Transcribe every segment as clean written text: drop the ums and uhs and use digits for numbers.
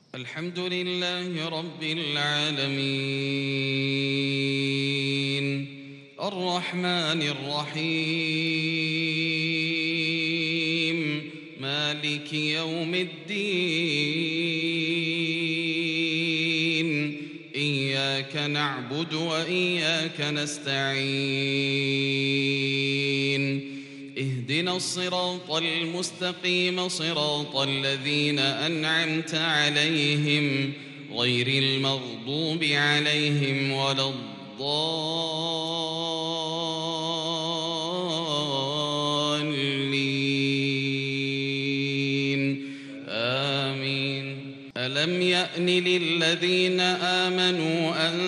الحمد لله رب العالمين الرحمن الرحيم مالك يوم الدين إياك نعبد وإياك نستعين اهدنا الصراط المستقيم صراط الذين أنعمت عليهم غير المغضوب عليهم ولا الضالين آمين. ألم يأن للذين آمنوا أن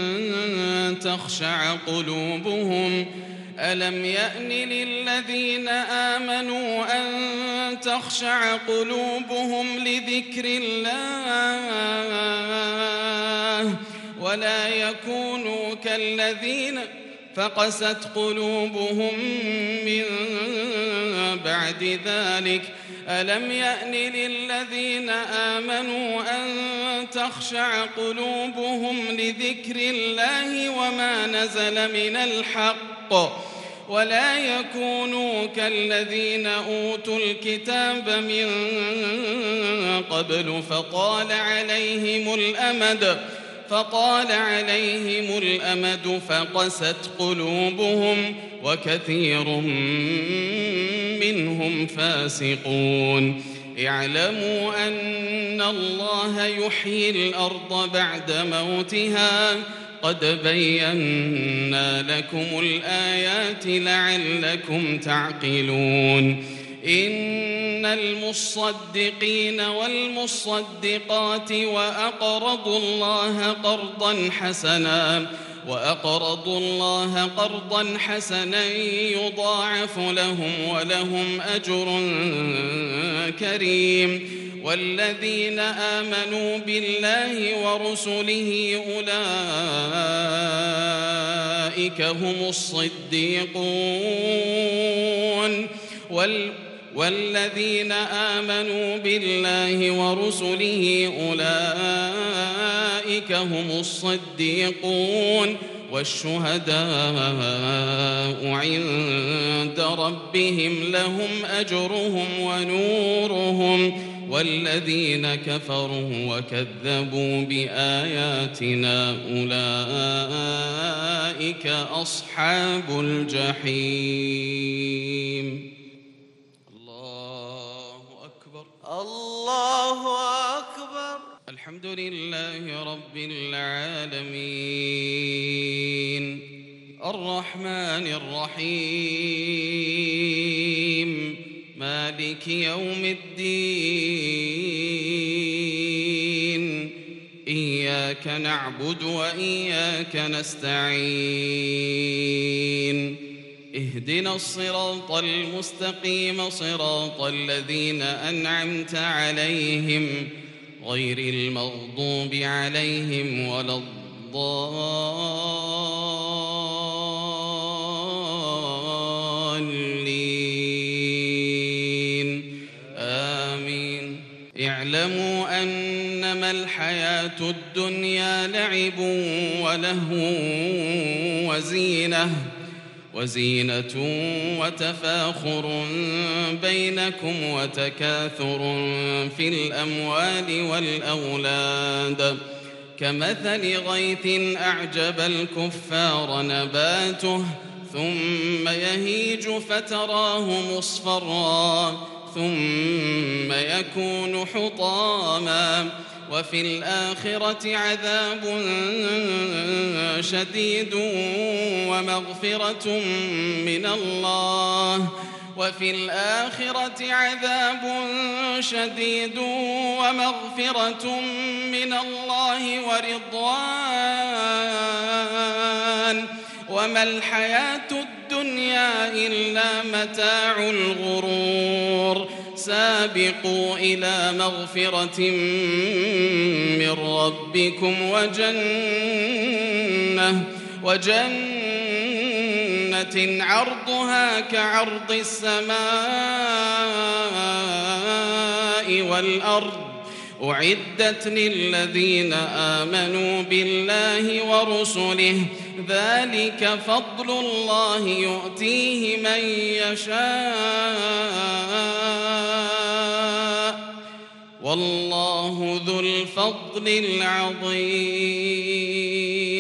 تخشع قلوبهم ألم يأن للذين آمنوا أن تخشع قلوبهم لذكر الله ولا يكونوا كالذين فقست قلوبهم من بعد ذلك ألم يأن للذين آمنوا أن تخشع قلوبهم لذكر الله وما نزل من الحق ولا يكونوا كالذين أوتوا الكتاب من قبل فطال عليهم الأمد فقست قلوبهم وكثير منهم فاسقون اعلموا أن الله يحيي الأرض بعد موتها قد بينا لكم الآيات لعلكم تعقلون إن المصدقين والمصدقات وأقرضوا الله قرضا حسنا يضاعف لهم ولهم أجر كريم والذين آمنوا بالله ورسله أولئك هم الصديقون والذين آمنوا بالله ورسله أولئك هم الصديقون والشهداء عند ربهم لهم أجرهم ونورهم والذين كفروا وكذبوا بآياتنا أولئك أصحاب الجحيم. الله أكبر. الحمد لله رب العالمين الرحمن الرحيم مالك يوم الدين إياك نعبد وإياك نستعين اهدنا الصراط المستقيم صراط الذين أنعمت عليهم غير المغضوب عليهم ولا الضالين آمين. اعلموا أنما الحياة الدنيا لعب ولهو وزينة وتفاخر بينكم وتكاثر في الأموال والأولاد كمثل غيث أعجب الكفار نباته ثم يهيج فتراه مصفرا ثم يكون حطاما وفي الآخرة عذاب شديد ومغفرة من الله ورضوان وما الحياة الدنيا إلا متاع الغرور. سابقوا إلى مغفرة من ربكم وجنة عرضها كعرض السماء والأرض أعدت للذين آمنوا بالله ورسله ذلك فضل الله يؤتيه من يشاء والله ذو الفضل العظيم.